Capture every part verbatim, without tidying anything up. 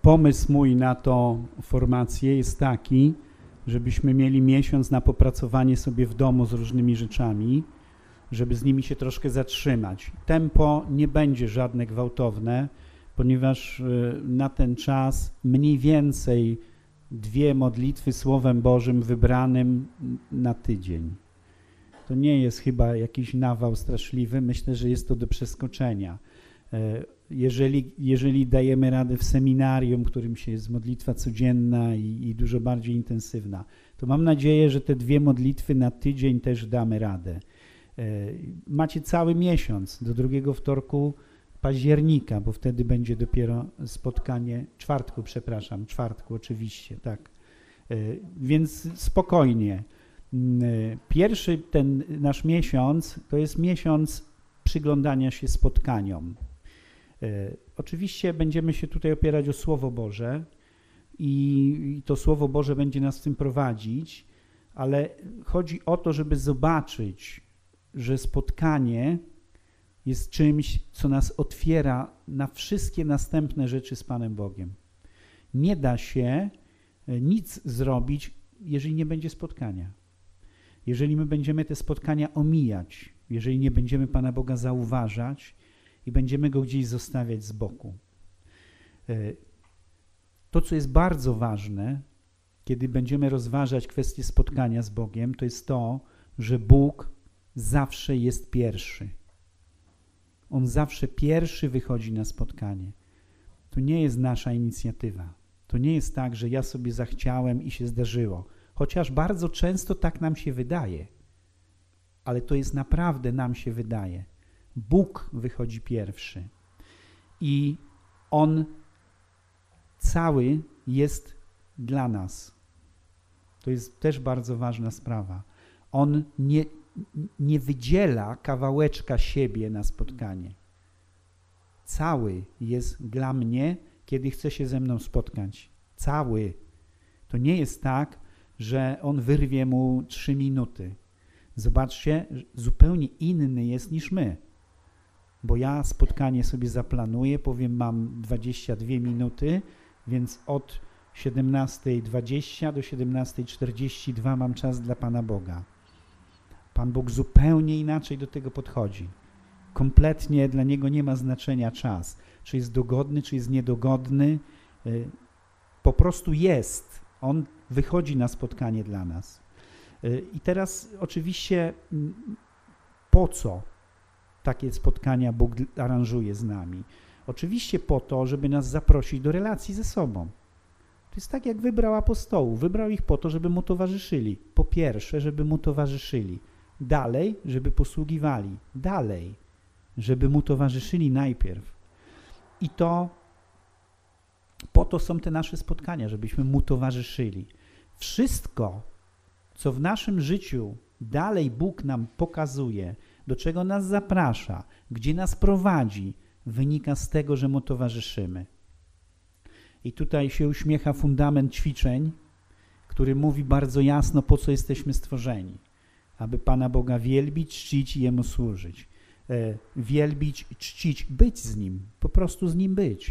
Pomysł mój na tą formację jest taki, żebyśmy mieli miesiąc na popracowanie sobie w domu z różnymi rzeczami, żeby z nimi się troszkę zatrzymać. Tempo nie będzie żadne gwałtowne, ponieważ na ten czas mniej więcej dwie modlitwy Słowem Bożym wybranym na tydzień. To nie jest chyba jakiś nawał straszliwy, myślę, że jest to do przeskoczenia. Jeżeli, jeżeli dajemy radę w seminarium, którym się jest modlitwa codzienna i, i dużo bardziej intensywna, to mam nadzieję, że te dwie modlitwy na tydzień też damy radę. Macie cały miesiąc do drugiego wtorku października, bo wtedy będzie dopiero spotkanie, czwartku, przepraszam, czwartku oczywiście, tak. Więc spokojnie. Pierwszy ten nasz miesiąc to jest miesiąc przyglądania się spotkaniom. Oczywiście będziemy się tutaj opierać o Słowo Boże i to Słowo Boże będzie nas w tym prowadzić, ale chodzi o to, żeby zobaczyć, że spotkanie jest czymś, co nas otwiera na wszystkie następne rzeczy z Panem Bogiem. Nie da się nic zrobić, jeżeli nie będzie spotkania. Jeżeli my będziemy te spotkania omijać, jeżeli nie będziemy Pana Boga zauważać i będziemy Go gdzieś zostawiać z boku. To, co jest bardzo ważne, kiedy będziemy rozważać kwestię spotkania z Bogiem, to jest to, że Bóg zawsze jest pierwszy. On zawsze pierwszy wychodzi na spotkanie. To nie jest nasza inicjatywa. To nie jest tak, że ja sobie zachciałem i się zdarzyło. Chociaż bardzo często tak nam się wydaje. Ale to jest naprawdę nam się wydaje. Bóg wychodzi pierwszy. I On cały jest dla nas. To jest też bardzo ważna sprawa. On nie, nie wydziela kawałeczka siebie na spotkanie. Cały jest dla mnie, kiedy chce się ze mną spotkać. Cały. To nie jest tak, że on wyrwie mu trzy minuty. Zobaczcie, zupełnie inny jest niż my. Bo ja spotkanie sobie zaplanuję, powiem, mam dwadzieścia dwie minuty, więc od siedemnastej dwadzieścia do siedemnastej czterdzieści dwa mam czas dla Pana Boga. Pan Bóg zupełnie inaczej do tego podchodzi. Kompletnie dla Niego nie ma znaczenia czas. Czy jest dogodny, czy jest niedogodny. Po prostu jest. On wychodzi na spotkanie dla nas. I teraz oczywiście po co takie spotkania Bóg aranżuje z nami? Oczywiście po to, żeby nas zaprosić do relacji ze sobą. To jest tak, jak wybrał apostołów. Wybrał ich po to, żeby Mu towarzyszyli. Po pierwsze, żeby Mu towarzyszyli. Dalej, żeby posługiwali. Dalej, żeby Mu towarzyszyli najpierw. I to po to są te nasze spotkania, żebyśmy Mu towarzyszyli. Wszystko, co w naszym życiu dalej Bóg nam pokazuje, do czego nas zaprasza, gdzie nas prowadzi, wynika z tego, że Mu towarzyszymy. I tutaj się uśmiecha fundament ćwiczeń, który mówi bardzo jasno, po co jesteśmy stworzeni. Aby Pana Boga wielbić, czcić i Jemu służyć. E, wielbić, czcić, być z Nim, po prostu z Nim być.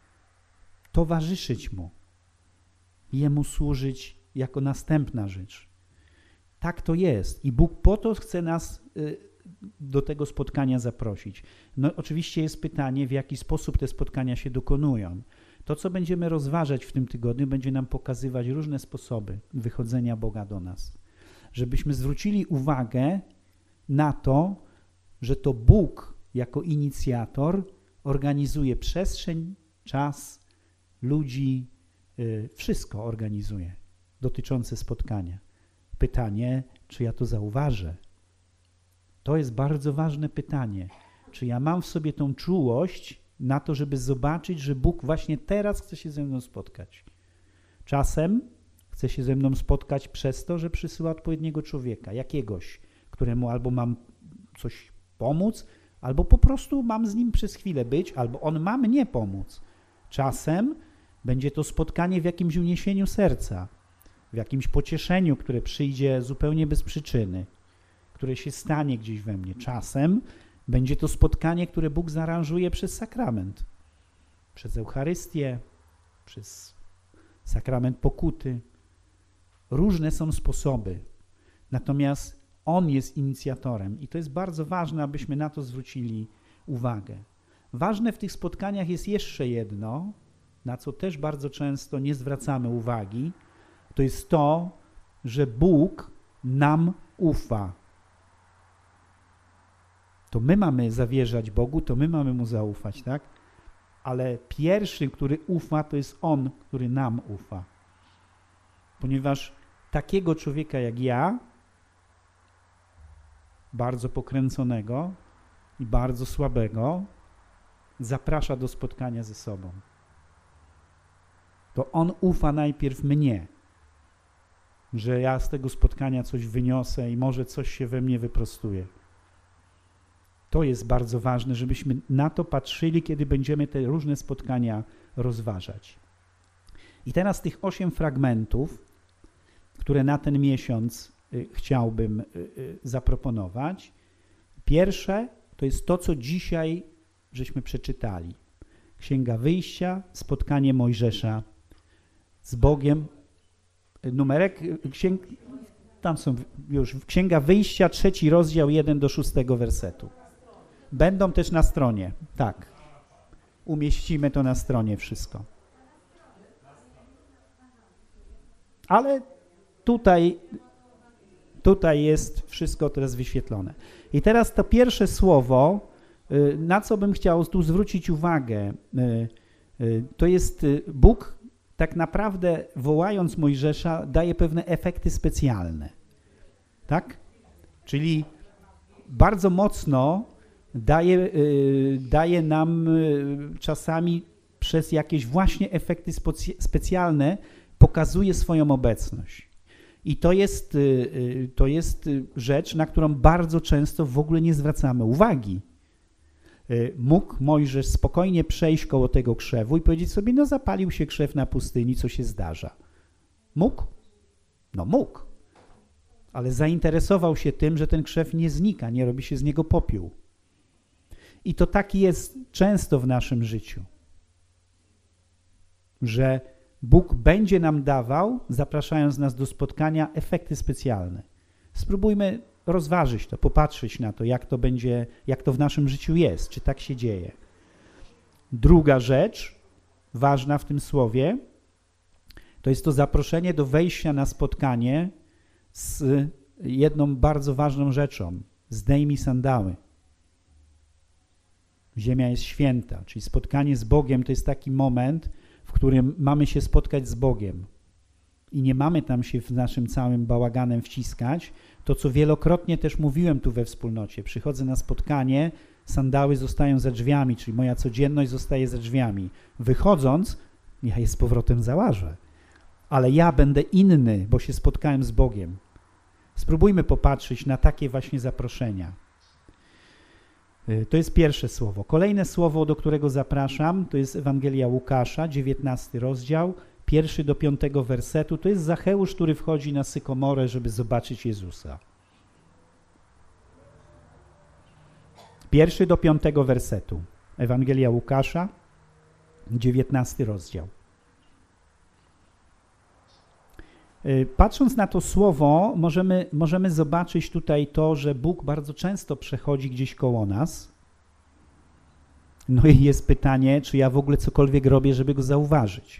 Towarzyszyć Mu. Jemu służyć jako następna rzecz. Tak to jest. I Bóg po to chce nas y, do tego spotkania zaprosić. No oczywiście jest pytanie, w jaki sposób te spotkania się dokonują. To, co będziemy rozważać w tym tygodniu, będzie nam pokazywać różne sposoby wychodzenia Boga do nas. Żebyśmy zwrócili uwagę na to, że to Bóg jako inicjator organizuje przestrzeń, czas, ludzi, yy, wszystko organizuje dotyczące spotkania. Pytanie, czy ja to zauważę? To jest bardzo ważne pytanie. Czy ja mam w sobie tą czułość na to, żeby zobaczyć, że Bóg właśnie teraz chce się ze mną spotkać. Czasem chce się ze mną spotkać przez to, że przysyła odpowiedniego człowieka, jakiegoś, któremu albo mam coś pomóc, albo po prostu mam z nim przez chwilę być, albo on ma mnie pomóc. Czasem będzie to spotkanie w jakimś uniesieniu serca, w jakimś pocieszeniu, które przyjdzie zupełnie bez przyczyny, które się stanie gdzieś we mnie. Czasem będzie to spotkanie, które Bóg zaaranżuje przez sakrament, przez Eucharystię, przez sakrament pokuty. Różne są sposoby. Natomiast On jest inicjatorem i to jest bardzo ważne, abyśmy na to zwrócili uwagę. Ważne w tych spotkaniach jest jeszcze jedno, na co też bardzo często nie zwracamy uwagi, to jest to, że Bóg nam ufa. To my mamy zawierzać Bogu, to my mamy Mu zaufać, tak? Ale pierwszy, który ufa, to jest On, który nam ufa. Ponieważ takiego człowieka jak ja, bardzo pokręconego i bardzo słabego, zaprasza do spotkania ze sobą. To On ufa najpierw mnie, że ja z tego spotkania coś wyniosę i może coś się we mnie wyprostuje. To jest bardzo ważne, żebyśmy na to patrzyli, kiedy będziemy te różne spotkania rozważać. I teraz tych osiem fragmentów, które na ten miesiąc y, chciałbym y, y, zaproponować. Pierwsze to jest to, co dzisiaj żeśmy przeczytali. Księga Wyjścia, spotkanie Mojżesza z Bogiem. Numerek, księg, tam są już, Księga Wyjścia, trzeci rozdział, jeden do szóstego wersetu. Będą też na stronie, tak. Umieścimy to na stronie wszystko. Ale tutaj, tutaj jest wszystko teraz wyświetlone. I teraz to pierwsze słowo, na co bym chciał tu zwrócić uwagę, to jest Bóg tak naprawdę, wołając Mojżesza, daje pewne efekty specjalne. Tak? Czyli bardzo mocno daje, daje nam czasami przez jakieś właśnie efekty specjalne, pokazuje swoją obecność. I to jest, to jest rzecz, na którą bardzo często w ogóle nie zwracamy uwagi. Mógł Mojżesz spokojnie przejść koło tego krzewu i powiedzieć sobie, no zapalił się krzew na pustyni, co się zdarza. Mógł? No mógł. Ale zainteresował się tym, że ten krzew nie znika, nie robi się z niego popiół. I to tak jest często w naszym życiu, że Bóg będzie nam dawał, zapraszając nas do spotkania, efekty specjalne. Spróbujmy rozważyć to, popatrzeć na to, jak to będzie, jak to w naszym życiu jest, czy tak się dzieje. Druga rzecz, ważna w tym słowie, to jest to zaproszenie do wejścia na spotkanie z jedną bardzo ważną rzeczą. Zdejmij sandały. Ziemia jest święta, czyli spotkanie z Bogiem to jest taki moment, w którym mamy się spotkać z Bogiem i nie mamy tam się w naszym całym bałaganem wciskać. To, co wielokrotnie też mówiłem tu we wspólnocie. Przychodzę na spotkanie, sandały zostają za drzwiami, czyli moja codzienność zostaje za drzwiami. Wychodząc, ja je z powrotem załażę, ale ja będę inny, bo się spotkałem z Bogiem. Spróbujmy popatrzeć na takie właśnie zaproszenia. To jest pierwsze słowo. Kolejne słowo, do którego zapraszam, to jest Ewangelia Łukasza, dziewiętnasty rozdział, pierwszy do piątego wersetu. To jest Zacheusz, który wchodzi na sykomorę, żeby zobaczyć Jezusa. Pierwszy do piątego wersetu. Ewangelia Łukasza, dziewiętnasty rozdział. Patrząc na to słowo, możemy, możemy zobaczyć tutaj to, że Bóg bardzo często przechodzi gdzieś koło nas. No i jest pytanie, czy ja w ogóle cokolwiek robię, żeby Go zauważyć.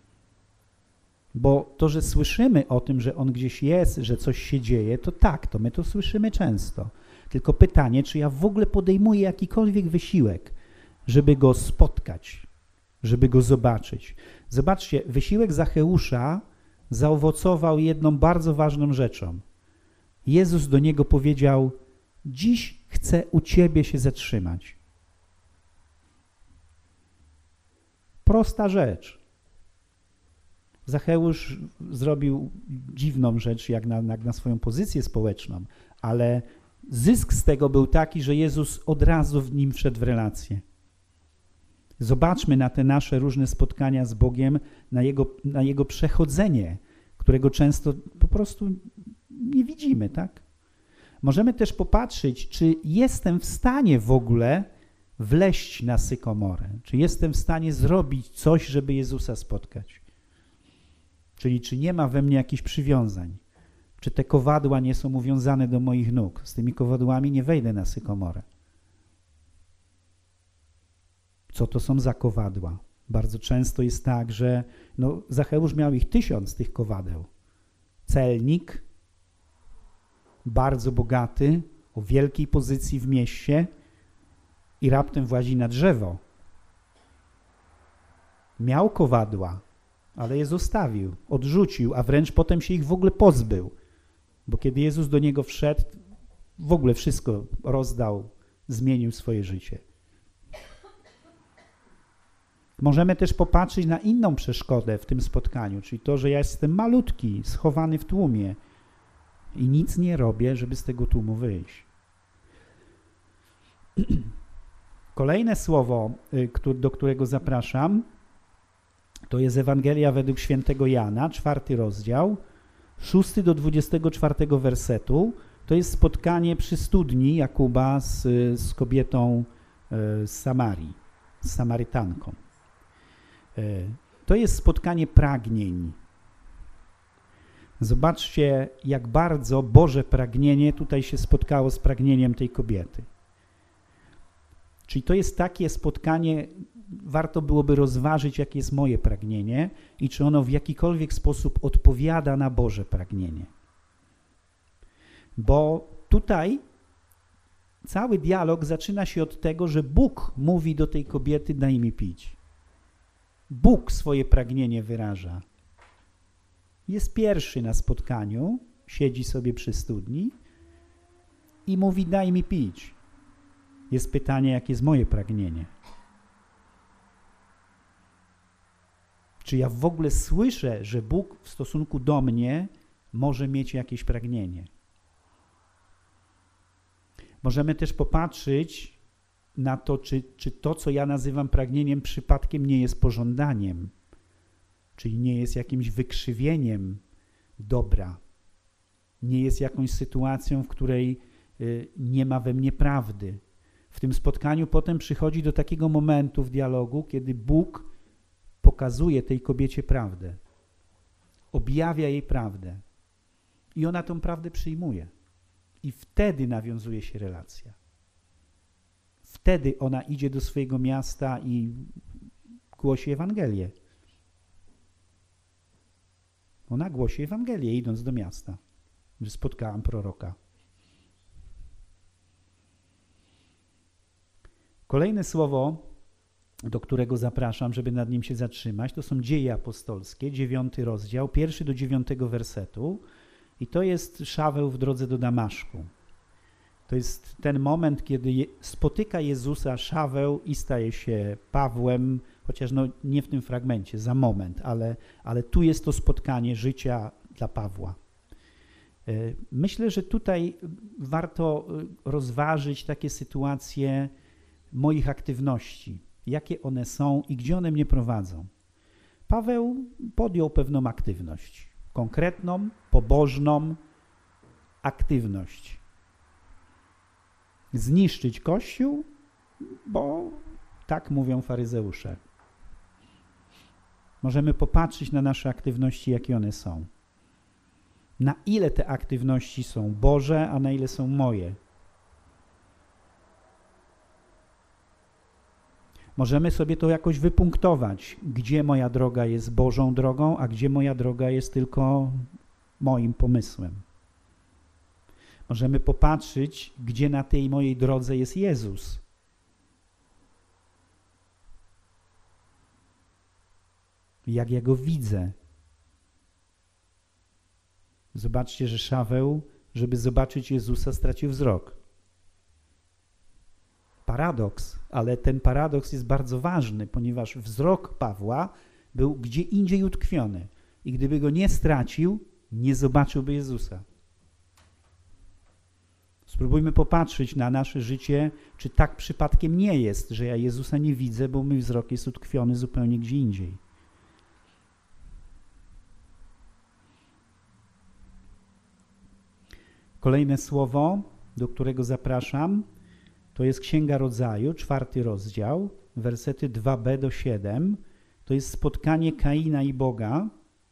Bo to, że słyszymy o tym, że On gdzieś jest, że coś się dzieje, to tak, to my to słyszymy często. Tylko pytanie, czy ja w ogóle podejmuję jakikolwiek wysiłek, żeby Go spotkać, żeby Go zobaczyć. Zobaczcie, wysiłek Zacheusza zaowocował jedną bardzo ważną rzeczą. Jezus do niego powiedział, dziś chcę u Ciebie się zatrzymać. Prosta rzecz. Zacheusz zrobił dziwną rzecz, jak na, jak na swoją pozycję społeczną, ale zysk z tego był taki, że Jezus od razu w nim wszedł w relację. Zobaczmy na te nasze różne spotkania z Bogiem, na Jego, na Jego przechodzenie, którego często po prostu nie widzimy, tak? Możemy też popatrzeć, czy jestem w stanie w ogóle wleść na sykomorę? Czy jestem w stanie zrobić coś, żeby Jezusa spotkać? Czyli czy nie ma we mnie jakichś przywiązań? Czy te kowadła nie są uwiązane do moich nóg? Z tymi kowadłami nie wejdę na sykomorę. Co to są za kowadła? Bardzo często jest tak, że no, Zacheusz miał ich tysiąc, tych kowadeł. Celnik, bardzo bogaty, o wielkiej pozycji w mieście i raptem włazi na drzewo. Miał kowadła, ale je zostawił, odrzucił, a wręcz potem się ich w ogóle pozbył. Bo kiedy Jezus do niego wszedł, w ogóle wszystko rozdał, zmienił swoje życie. Możemy też popatrzeć na inną przeszkodę w tym spotkaniu, czyli to, że ja jestem malutki, schowany w tłumie i nic nie robię, żeby z tego tłumu wyjść. Kolejne słowo, do którego zapraszam, to jest Ewangelia według świętego Jana, czwarty rozdział, szósty do dwudziestego czwartego wersetu. To jest spotkanie przy studni Jakuba z, z kobietą z Samarii, z Samarytanką. To jest spotkanie pragnień. Zobaczcie, jak bardzo Boże pragnienie tutaj się spotkało z pragnieniem tej kobiety. Czyli to jest takie spotkanie, warto byłoby rozważyć, jakie jest moje pragnienie i czy ono w jakikolwiek sposób odpowiada na Boże pragnienie. Bo tutaj cały dialog zaczyna się od tego, że Bóg mówi do tej kobiety: daj mi pić. Bóg swoje pragnienie wyraża. Jest pierwszy na spotkaniu, siedzi sobie przy studni i mówi: daj mi pić. Jest pytanie, jakie jest moje pragnienie. Czy ja w ogóle słyszę, że Bóg w stosunku do mnie może mieć jakieś pragnienie? Możemy też popatrzeć na to, czy, czy to, co ja nazywam pragnieniem, przypadkiem nie jest pożądaniem, czyli nie jest jakimś wykrzywieniem dobra, nie jest jakąś sytuacją, w której y, nie ma we mnie prawdy. W tym spotkaniu potem przychodzi do takiego momentu w dialogu, kiedy Bóg pokazuje tej kobiecie prawdę, objawia jej prawdę i ona tą prawdę przyjmuje. I wtedy nawiązuje się relacja. Wtedy ona idzie do swojego miasta i głosi Ewangelię. Ona głosi Ewangelię, idąc do miasta, że spotkałam proroka. Kolejne słowo, do którego zapraszam, żeby nad nim się zatrzymać, to są Dzieje apostolskie, dziewiąty rozdział, pierwszy do dziewiątego wersetu. I to jest Szaweł w drodze do Damaszku. To jest ten moment, kiedy je, spotyka Jezusa Szaweł i staje się Pawłem, chociaż no nie w tym fragmencie, za moment, ale, ale tu jest to spotkanie życia dla Pawła. Myślę, że tutaj warto rozważyć takie sytuacje moich aktywności, jakie one są i gdzie one mnie prowadzą. Paweł podjął pewną aktywność, konkretną, pobożną aktywność. Zniszczyć Kościół, bo tak mówią faryzeusze. Możemy popatrzeć na nasze aktywności, jakie one są. Na ile te aktywności są Boże, a na ile są moje. Możemy sobie to jakoś wypunktować, gdzie moja droga jest Bożą drogą, a gdzie moja droga jest tylko moim pomysłem. Możemy popatrzeć, gdzie na tej mojej drodze jest Jezus. Jak ja Go widzę. Zobaczcie, że Szaweł, żeby zobaczyć Jezusa, stracił wzrok. Paradoks, ale ten paradoks jest bardzo ważny, ponieważ wzrok Pawła był gdzie indziej utkwiony i gdyby go nie stracił, nie zobaczyłby Jezusa. Spróbujmy popatrzeć na nasze życie, czy tak przypadkiem nie jest, że ja Jezusa nie widzę, bo mój wzrok jest utkwiony zupełnie gdzie indziej. Kolejne słowo, do którego zapraszam, To jest Księga Rodzaju, czwarty rozdział, wersety dwa b do siedem. To jest spotkanie Kaina i Boga.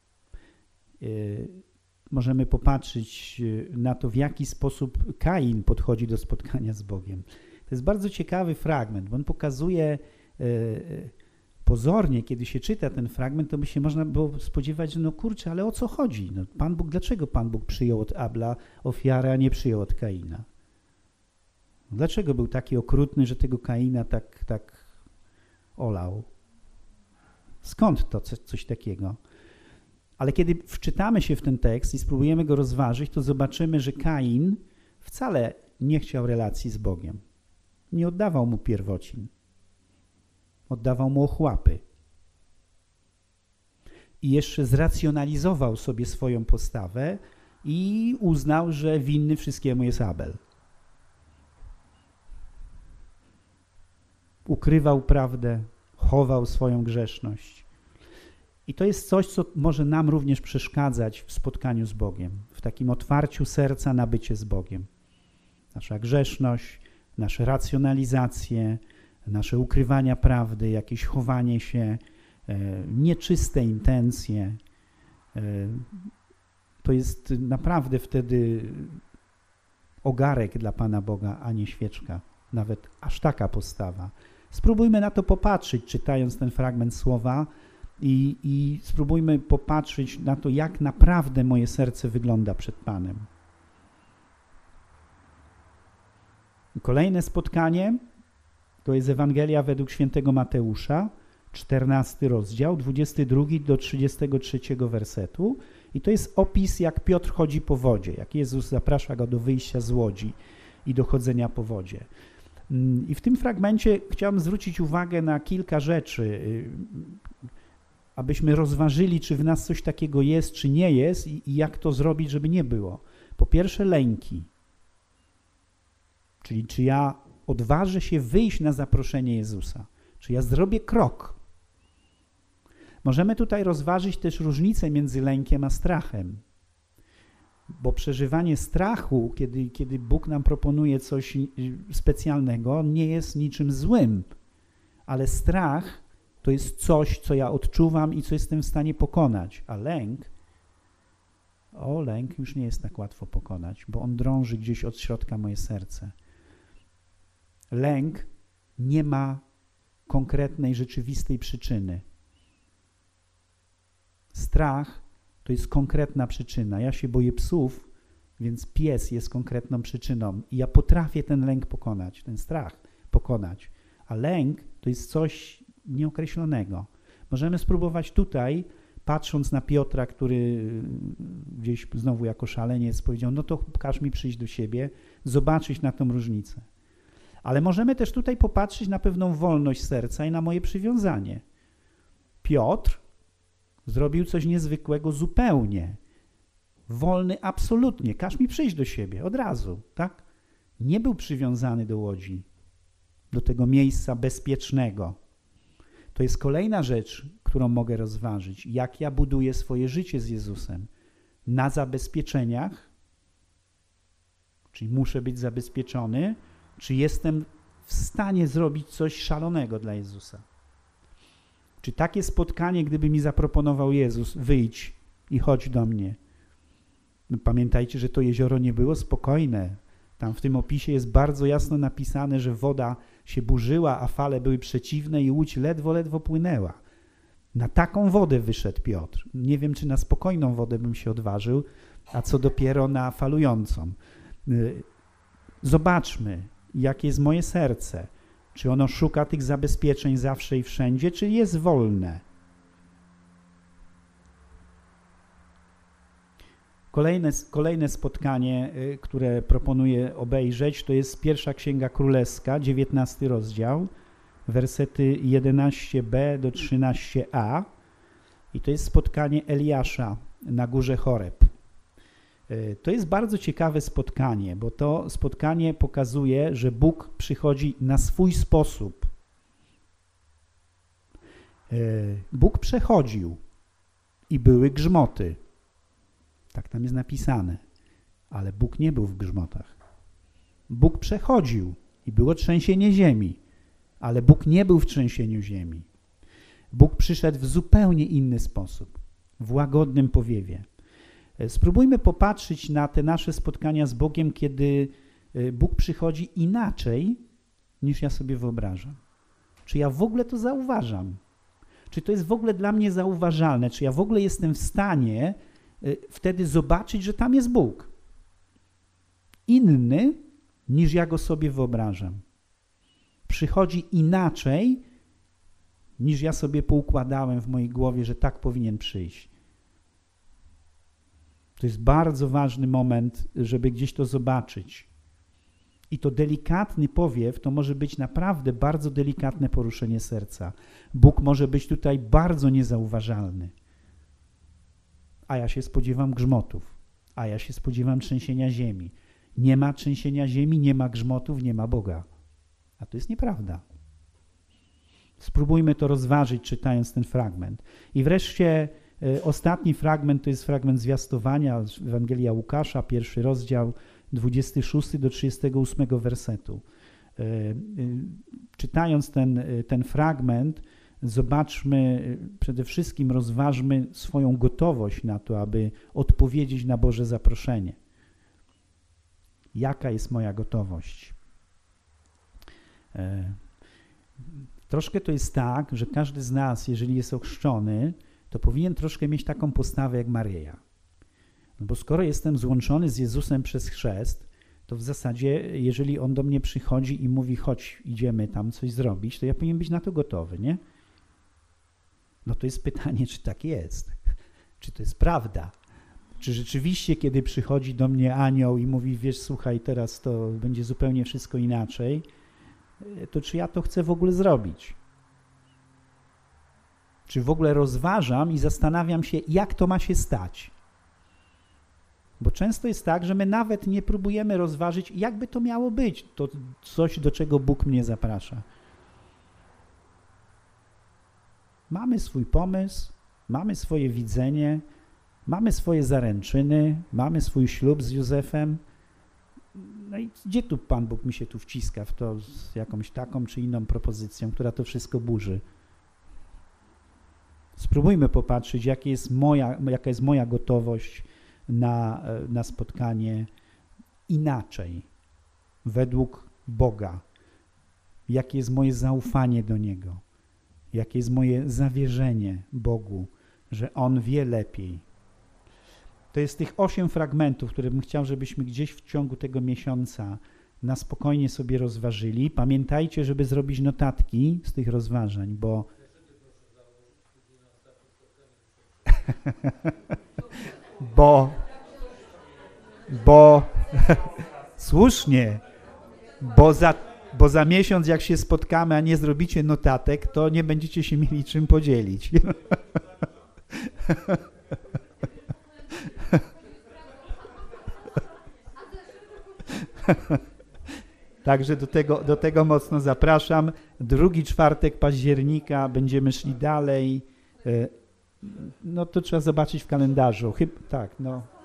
Możemy popatrzeć na to, w jaki sposób Kain podchodzi do spotkania z Bogiem. To jest bardzo ciekawy fragment, bo on pokazuje pozornie, kiedy się czyta ten fragment, to by się można było spodziewać, że no kurczę, ale o co chodzi? No, Pan Bóg, dlaczego Pan Bóg przyjął od Abla ofiarę, a nie przyjął od Kaina? Dlaczego był taki okrutny, że tego Kaina tak, tak olał? Skąd to coś takiego? Ale kiedy wczytamy się w ten tekst i spróbujemy go rozważyć, to zobaczymy, że Kain wcale nie chciał relacji z Bogiem. Nie oddawał mu pierwocin. Oddawał mu ochłapy. I jeszcze zracjonalizował sobie swoją postawę i uznał, że winny wszystkiemu jest Abel. Ukrywał prawdę, chował swoją grzeszność. I to jest coś, co może nam również przeszkadzać w spotkaniu z Bogiem, w takim otwarciu serca na bycie z Bogiem. Nasza grzeszność, nasze racjonalizacje, nasze ukrywania prawdy, jakieś chowanie się, e, nieczyste intencje. E, to jest naprawdę wtedy ogarek dla Pana Boga, a nie świeczka. Nawet aż taka postawa. Spróbujmy na to popatrzeć, czytając ten fragment słowa i, i spróbujmy popatrzeć na to, jak naprawdę moje serce wygląda przed Panem. Kolejne spotkanie to jest Ewangelia według świętego Mateusza, czternasty rozdział, dwudziesty drugi do trzydziestego trzeciego wersetu. I to jest opis, jak Piotr chodzi po wodzie, jak Jezus zaprasza go do wyjścia z łodzi i do chodzenia po wodzie. I w tym fragmencie chciałem zwrócić uwagę na kilka rzeczy, abyśmy rozważyli, czy w nas coś takiego jest, czy nie jest i jak to zrobić, żeby nie było. Po pierwsze, lęki. Czyli czy ja odważę się wyjść na zaproszenie Jezusa? Czy ja zrobię krok? Możemy tutaj rozważyć też różnicę między lękiem a strachem. Bo przeżywanie strachu, kiedy, kiedy Bóg nam proponuje coś specjalnego, nie jest niczym złym. Ale strach to jest coś, co ja odczuwam i co jestem w stanie pokonać. A lęk, o lęk już nie jest tak łatwo pokonać, bo on drąży gdzieś od środka moje serce. Lęk nie ma konkretnej, rzeczywistej przyczyny. Strach to jest konkretna przyczyna. Ja się boję psów, więc pies jest konkretną przyczyną. I ja potrafię ten lęk pokonać, ten strach pokonać. A lęk to jest coś nieokreślonego. Możemy spróbować tutaj, patrząc na Piotra, który gdzieś znowu jako szaleniec powiedział, no to każ mi przyjść do siebie, zobaczyć na tą różnicę. Ale możemy też tutaj popatrzeć na pewną wolność serca i na moje przywiązanie. Piotr zrobił coś niezwykłego zupełnie. Wolny absolutnie. Każ mi przyjść do siebie od razu, tak? Nie był przywiązany do łodzi, do tego miejsca bezpiecznego. To jest kolejna rzecz, którą mogę rozważyć. Jak ja buduję swoje życie z Jezusem? Na zabezpieczeniach, czyli muszę być zabezpieczony, czy jestem w stanie zrobić coś szalonego dla Jezusa? Czy takie spotkanie, gdyby mi zaproponował Jezus, wyjdź i chodź do mnie. Pamiętajcie, że to jezioro nie było spokojne. Tam w tym opisie jest bardzo jasno napisane, że woda się burzyła, a fale były przeciwne i łódź ledwo, ledwo płynęła. Na taką wodę wyszedł Piotr. Nie wiem, czy na spokojną wodę bym się odważył, a co dopiero na falującą. Zobaczmy, jakie jest moje serce. Czy ono szuka tych zabezpieczeń zawsze i wszędzie, czy jest wolne? Kolejne, kolejne spotkanie, które proponuję obejrzeć, to jest pierwsza Księga Królewska, dziewiętnasty rozdział, wersety jedenaście b do trzynaście a. I to jest spotkanie Eliasza na górze Choreb. To jest bardzo ciekawe spotkanie, bo to spotkanie pokazuje, że Bóg przychodzi na swój sposób. Bóg przechodził i były grzmoty. Tak tam jest napisane. Ale Bóg nie był w grzmotach. Bóg przechodził i było trzęsienie ziemi, ale Bóg nie był w trzęsieniu ziemi. Bóg przyszedł w zupełnie inny sposób, w łagodnym powiewie. Spróbujmy popatrzeć na te nasze spotkania z Bogiem, kiedy Bóg przychodzi inaczej, niż ja sobie wyobrażam. Czy ja w ogóle to zauważam? Czy to jest w ogóle dla mnie zauważalne? Czy ja w ogóle jestem w stanie wtedy zobaczyć, że tam jest Bóg? Inny, niż ja go sobie wyobrażam. Przychodzi inaczej, niż ja sobie poukładałem w mojej głowie, że tak powinien przyjść. To jest bardzo ważny moment, żeby gdzieś to zobaczyć. I to delikatny powiew to może być naprawdę bardzo delikatne poruszenie serca. Bóg może być tutaj bardzo niezauważalny. A ja się spodziewam grzmotów, a ja się spodziewam trzęsienia ziemi. Nie ma trzęsienia ziemi, nie ma grzmotów, nie ma Boga. A to jest nieprawda. Spróbujmy to rozważyć, czytając ten fragment. I wreszcie y, ostatni fragment to jest fragment zwiastowania z Ewangelia Łukasza, pierwszy rozdział, dwudziesty szósty do trzydziestego ósmego wersetu. Y, y, czytając ten, y, ten fragment, zobaczmy, y, przede wszystkim rozważmy swoją gotowość na to, aby odpowiedzieć na Boże zaproszenie. Jaka jest moja gotowość? Y, Troszkę to jest tak, że każdy z nas, jeżeli jest ochrzczony, to powinien troszkę mieć taką postawę jak Maryja. No bo skoro jestem złączony z Jezusem przez chrzest, to w zasadzie, jeżeli On do mnie przychodzi i mówi, chodź, idziemy tam coś zrobić, to ja powinien być na to gotowy, nie? No to jest pytanie, czy tak jest? Czy to jest prawda? Czy rzeczywiście, kiedy przychodzi do mnie anioł i mówi, wiesz, słuchaj, teraz to będzie zupełnie wszystko inaczej, to czy ja to chcę w ogóle zrobić? Czy w ogóle rozważam i zastanawiam się, jak to ma się stać? Bo często jest tak, że my nawet nie próbujemy rozważyć, jakby to miało być, to coś, do czego Bóg mnie zaprasza. Mamy swój pomysł, mamy swoje widzenie, mamy swoje zaręczyny, mamy swój ślub z Józefem. No i gdzie tu Pan Bóg mi się tu wciska w to z jakąś taką czy inną propozycją, która to wszystko burzy? Spróbujmy popatrzeć, jakie jest moja, jaka jest moja gotowość na, na spotkanie inaczej, według Boga. Jakie jest moje zaufanie do Niego, jakie jest moje zawierzenie Bogu, że On wie lepiej. To jest tych osiem fragmentów, które bym chciał, żebyśmy gdzieś w ciągu tego miesiąca na spokojnie sobie rozważyli. Pamiętajcie, żeby zrobić notatki z tych rozważań, bo bo bo słusznie, bo za, bo za miesiąc jak się spotkamy, a nie zrobicie notatek, to nie będziecie się mieli czym podzielić. Także do tego, do tego mocno zapraszam. Drugi czwartek października będziemy szli dalej. No to trzeba zobaczyć w kalendarzu. Chyb, tak, no.